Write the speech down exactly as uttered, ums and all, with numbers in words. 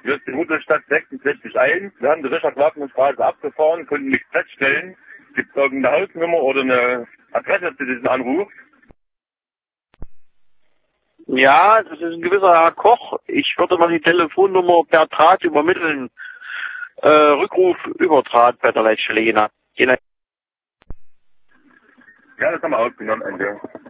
Wir sind in Rudolstadt sechsundsechzig eins. Wir haben die Richard-Wagner-Straße abgefahren, konnten nichts feststellen. Gibt es irgendeine Hausnummer oder eine Adresse zu diesem Anruf? Ja, das ist ein gewisser Herr Koch. Ich würde mal die Telefonnummer per Draht übermitteln. Äh, Rückruf über Draht bei der Leitstelle. Je nach, je nach Ja, das haben wir aufgenommen, Ende.